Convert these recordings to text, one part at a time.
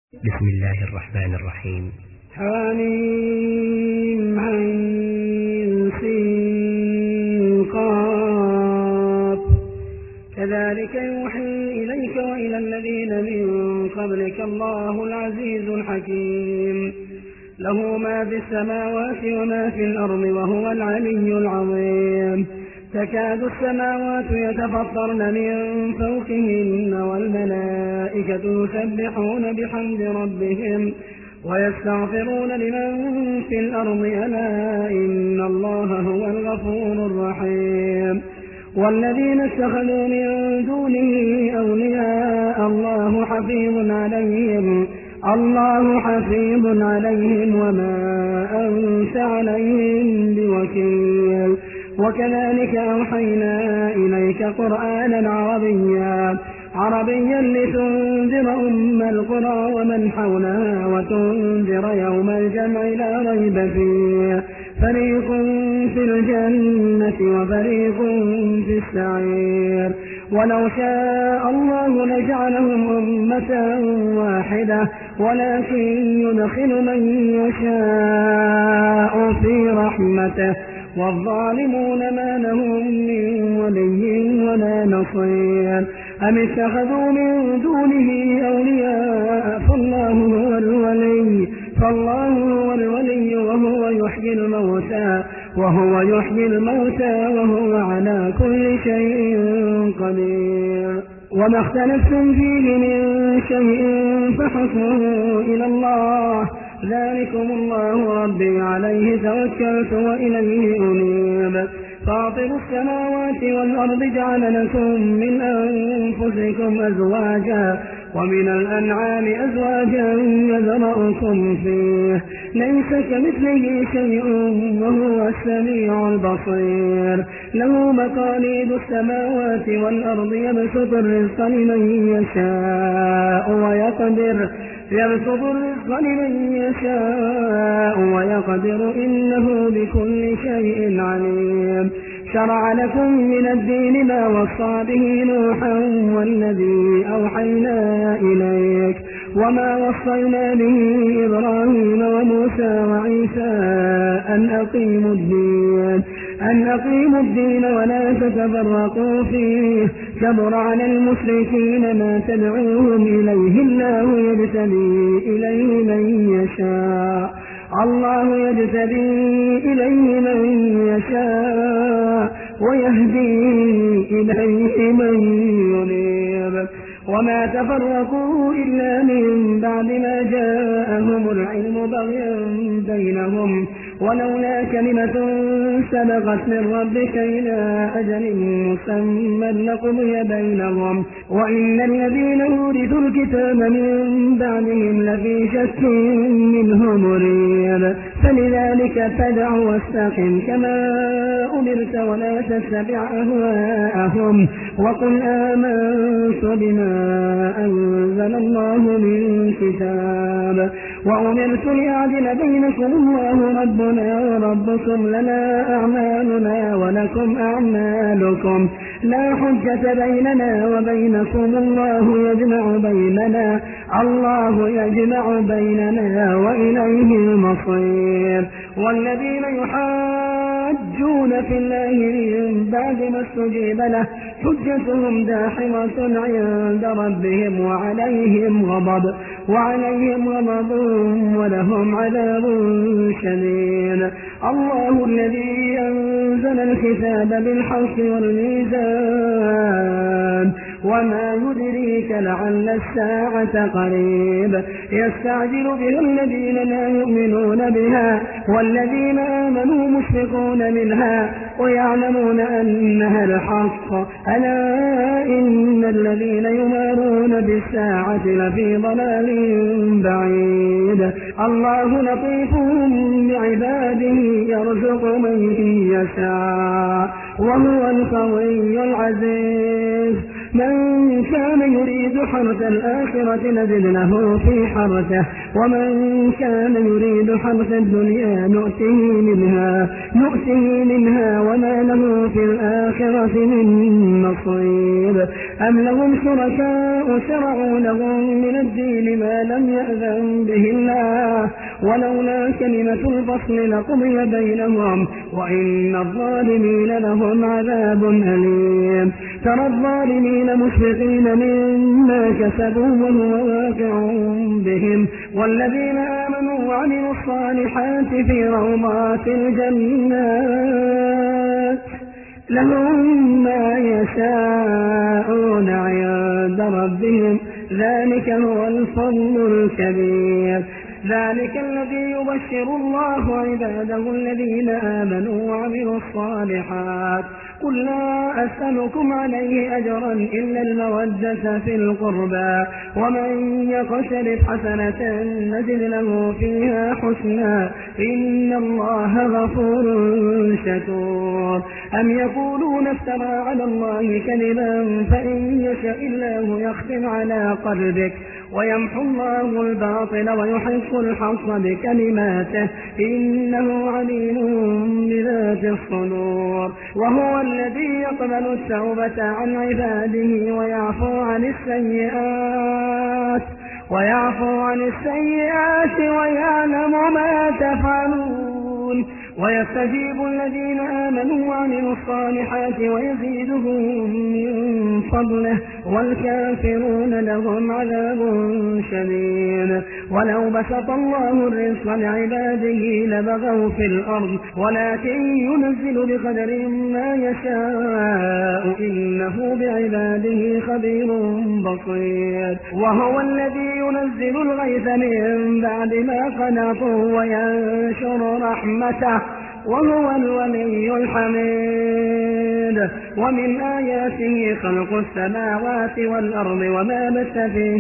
بسم الله الرحمن الرحيم. حميم عين سين قاف كذلك يوحي إليك وإلى الذين من قبلك الله العزيز الحكيم له ما في السماوات وما في الأرض وهو العلي العظيم. تكاد السماوات يتفطرن من فوقهن والملائكة يسبحون بحمد ربهم ويستغفرون لمن في الأرض ألا إن الله هو الغفور الرحيم. والذين اتخذوا من دونه أولياء الله حفيظ عليهم وما أنت عليهم بوكيل. وكذلك أوحينا إليك قرآنا عربيا لتنذر أم القرى ومن حولها وتنذر يوم الجمع لا ريب فيه فريق في الجنة وفريق في السعير. ولو شاء الله لجعلهم أمة واحدة ولكن يدخل من يشاء في رحمته والظالمون ما لهم من ولي ولا نصير. أم اتخذوا من دونه أولياء فالله هو الولي وهو يحيي الموتى وهو على كل شيء قدير. وما اختلفتم فيه من شيء فحكمه إلى الله ذلكم الله ربي عليه توكلت وإليه أنيب. فاطر السماوات والأرض جعل لكم من أنفسكم أزواجا ومن الأنعام أزواجا يذرأكم فيه ليس كمثله شيء وهو السميع البصير. له مقاليد السماوات والأرض يبسط الرزق لمن يشاء ويقدر إنه بكل شيء عليم. شرع لكم من الدين ما وصى به نوحا والذي أوحينا إليك وما وصينا به إبراهيم وموسى وعيسى أن أقيموا الدين ولا تتفرقوا فيه كبر على المشركين ما تدعوهم إليه الله يجتبي إليه من يشاء ويهدي إليه من ينيب. وما تفرقوا إلا من بعد ما جاءهم العلم بغيا بينهم ولولا كلمة سبقت من ربك إلى أجل مسمى لقضي بينهم وإن الذين أورثوا الكتاب من بعدهم لفي شك منه مريب. فلذلك فادع واستقم كما أمرت ولا تتبع أهواءهم وقل آمنت بما أنزل الله من كتاب وأمرت لأعدل بينكم الله ربنا وربكم لنا أعمالنا ولكم أعمالكم لا حجة بيننا وبينكم الله يجمع بيننا وإليه المصير. والذين يحاجون في الله من بعد ما استجيب له حجتهم داحضة عند ربهم وعليهم غضب ولهم عذاب شديد. الله الذي أنزل الكتاب بالحق والميزان وما يدريك لعل الساعة قريب. يستعجل بها الذين لا يؤمنون بها والذين آمنوا مشفقون منها ويعلمون أنها الحق ألا إن الذين يمارون بالساعة لفي ضلال بعيد. الله لطيف بعباده يرزق من يشاء وهو القوي العزيز. من كان يريد حرث الآخرة نزد له في حرثه ومن كان يريد حرث الدنيا نؤته منها وما له في الآخرة من نصيب أم لهم شركاء شرعوا لهم من الدين ما لم يأذن به الله ولولا كلمة الفصل لقضي بينهم وإن الظالمين لهم عذاب أليم ترى الظالمين مشفقين مما كسبوا وهو واقع بهم والذين آمنوا وعملوا الصالحات في روضات الجنات لهم ما يشاءون عند ربهم ذلك هو الفضل الكبير ذلك الذي يبشر الله عباده الذين آمنوا وعملوا الصالحات قل لا أسألكم عليه أجرا إلا المودة في القربى ومن يقترف حسنة نزد له فيها حسنا إن الله غفور شكور أم يقولون افترى على الله كذبا فإن يشاء الله يختم على قلبك ويمحو الله الباطل ويحق الحق بكلماته إنه عليم بذات الصدور وهو الذي يقبل التوبة عن عباده ويعفو عن السيئات ويعلم ما تفعلون ويستجيب الذين آمنوا وعملوا الصالحات ويزيدهم من فضله والكافرون لهم عذاب شديد ولو بسط الله الرزق لعباده لبغوا في الأرض ولكن ينزل بقدر ما يشاء إنه بعباده خبير بصير وهو الذي ينزل الغيث من بعد ما قنطوا وينشر رحمته وهو الولي الحميد ومن آياته خلق السماوات والأرض وما بث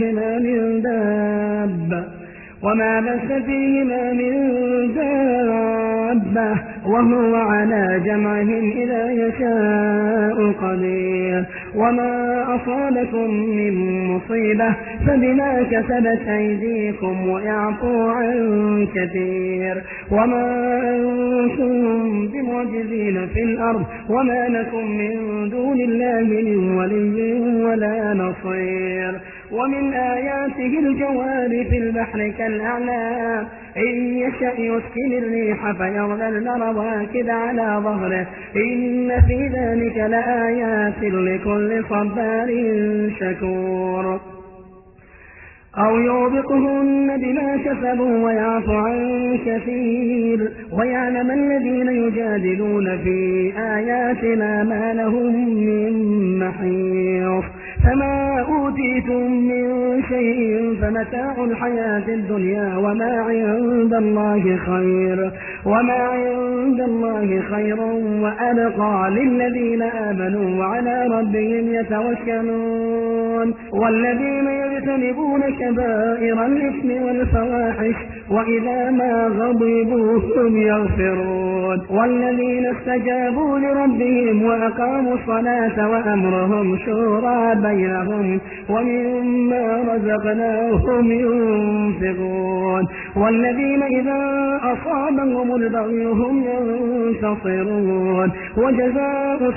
فيهما من دابة وهو على جمعهم إذا يشاء قدير وما أصابكم من مصيبة فبما كسبت أيديكم ويعفو عن كثير وما أنتم بمعجزين في الأرض وما لكم من دون الله من ولي ولا نصير ومن آياته الجوار في البحر كالأعلام إن يشأ يسكن الريح فيظللن رواكد على ظهره إن في ذلك لآيات لكل صبار شكور أو يوبقهن بما كسبوا ويعفو عن كثير ويعلم الذين يجادلون في آياتنا ما لهم من محيص فما أوتيتم من شيء فمتاع الحياة الدنيا وما عند الله خير وأبقى للذين آمنوا وعلى ربهم يتوكلون والذين يجتنبون كبائر الإثم والفواحش وإذا ما غضبوا هم يغفرون والذين استجابوا لربهم وأقاموا الصلاة وأمرهم شورى بينهم ومما رزقناهم ينفقون والذين إذا أصابهم البغي هم ينتصرون وجزاء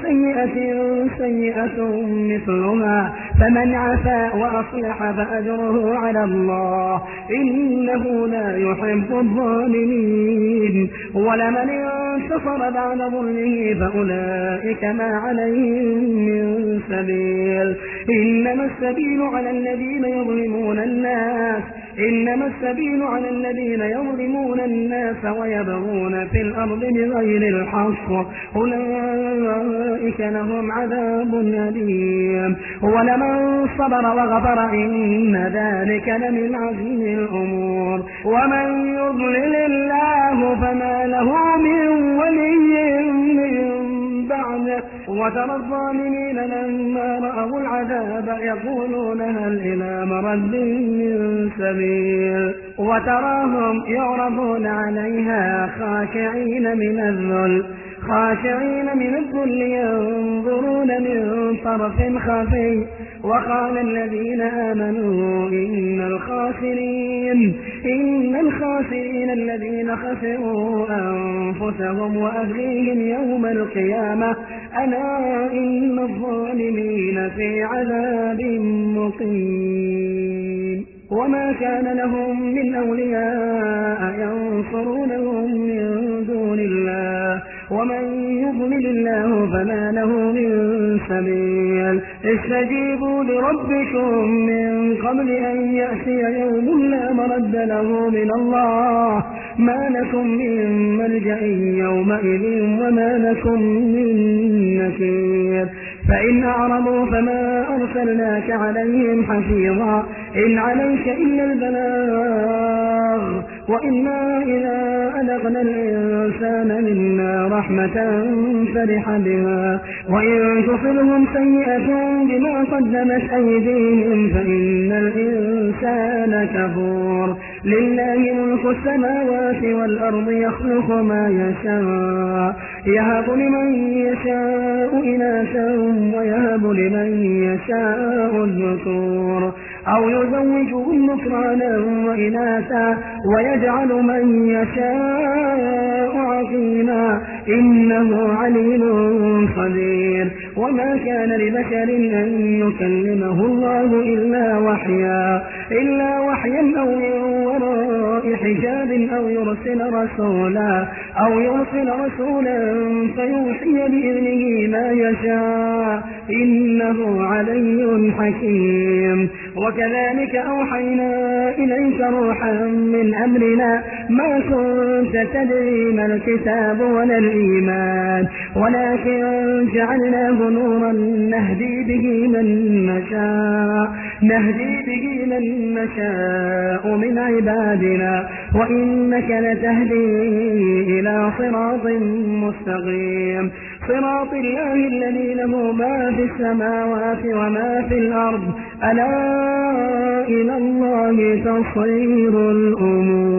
سيئة مثلها فمن عفا وأصلح فأجره على الله إنه لا يحب الظالمين ولمن انتصر بعد ظلمه فأولئك ما عليهم من سبيل إنما السبيل على الذين يظلمون الناس ويبغون في الأرض بغير الحق أولئك لهم عذاب أليم ولمن صبر وغفر إن ذلك لمن عزم الأمور ومن يضلل الله فما له من ولي من بعده وترى الظالمين لما رأوا العذاب يقولون هل إلى مرد من سبيل وتراهم يعرضون عليها خاشعين من الذل ينظرون من طرف خفي وقال الذين آمنوا إن الخاسرين الذين خسروا أنفسهم وأهليهم يوم القيامة ألا إن الظالمين في عذاب مقيم وما كان لهم من أولياء ينصرونهم من دون الله ومن يضلل الله فما له من سبيل استجيبوا لربكم من قبل أن يأتي يوم لا مرد له من الله ما لكم من ملجأ يومئذ وما لكم من نكير فإن أعرضوا فما أرسلناك عليهم حفيظا إن عليك إلا البلاغ وإنا إذا أذقنا الإنسان منا رحمة فرح بها وإن تصلهم سيئة بما قدمت أيديهم فإن الإنسان كفور لله ملك السماوات والأرض يخلق ما يشاء يهب لمن يشاء إناثا ويهب لمن يشاء الذكور أو يزوجهم ذكرانا وإناثا ويجعل من يشاء عقيما إنه عليم قدير وما كان لبشر أن يكلمه الله إلا وحيا أو من وراء حجاب أو يرسل رسولا فيوحي بإذنه ما يشاء إنه علي حكيم وكذلك أوحينا إليك روحا من أمرنا ما كنت تدري ما الكتاب ولا الإيمان ولكن جعلناه نورا نهدي به من نشاء من عبادنا وإنك لتهدي إلى صراط مستقيم صراط الله الذي له ما في السماوات وما في الأرض ألا إلى الله تصير الأمور